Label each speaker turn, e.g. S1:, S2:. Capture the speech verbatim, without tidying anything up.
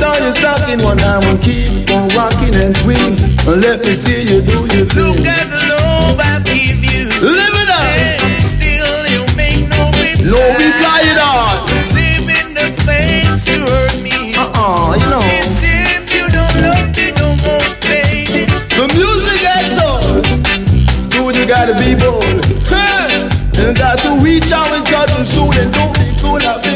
S1: down your stocking one time and keep on rocking and swing. And let me see you do your thing.
S2: Look at the love I give you.
S1: Live it up.
S2: And still you make no reply.
S1: No reply at all.
S2: Live in the place you hurt me.
S1: Uh-uh, you know.
S2: It seems you don't love me no more, baby.
S1: The music gets old. Dude, you gotta be bold. Hey, you got to reach out and touch and shoot and don't be cool up.